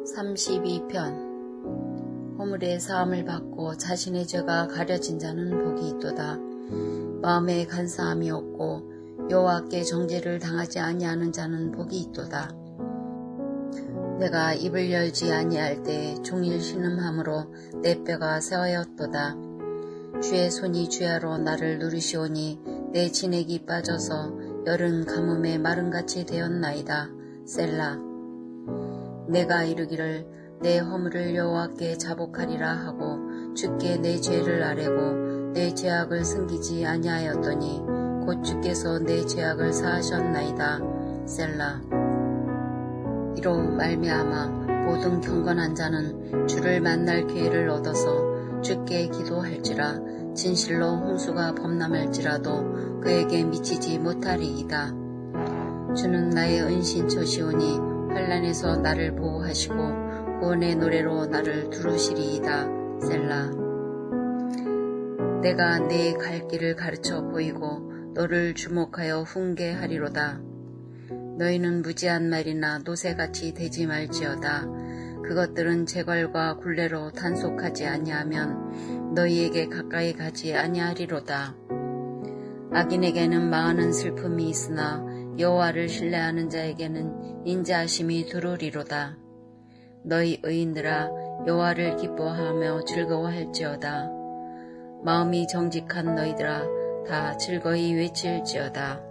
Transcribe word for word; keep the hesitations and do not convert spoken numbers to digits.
삼십이 편. 허물의 사함을 받고 자신의 죄가 가려진 자는 복이 있도다. 마음에 간사함이 없고 여호와께 정죄를 당하지 아니하는 자는 복이 있도다. 내가 입을 열지 아니할 때 종일 신음함으로 내 뼈가 새하였도다. 주의 손이 주야로 나를 누르시오니 내 진액이 빠져서 여름 가뭄에 마름같이 되었나이다. 셀라. 내가 이르기를 내 허물을 여호와께 자복하리라 하고 주께 내 죄를 아뢰고 내 죄악을 숨기지 아니하였더니 곧 주께서 내 죄악을 사하셨나이다. 셀라. 이로 말미암아 모든 경건한 자는 주를 만날 기회를 얻어서 주께 기도할지라 진실로 홍수가 범람할지라도 그에게 미치지 못하리이다. 주는 나의 은신처시오니 환난에서 나를 보호하시고 구원의 노래로 나를 두루시리이다. 셀라. 내가 내 갈 길을 가르쳐 보이고 너를 주목하여 훈계하리로다. 너희는 무지한 말이나 노새같이 되지 말지어다. 그것들은 재갈과 굴레로 단속하지 아니하면 너희에게 가까이 가지 아니하리로다. 악인에게는 많은 슬픔이 있으나 여호와를 신뢰하는 자에게는 인자하심이 두루리로다. 너희 의인들아 여호와를 기뻐하며 즐거워할지어다. 마음이 정직한 너희들아 다 즐거이 외칠지어다.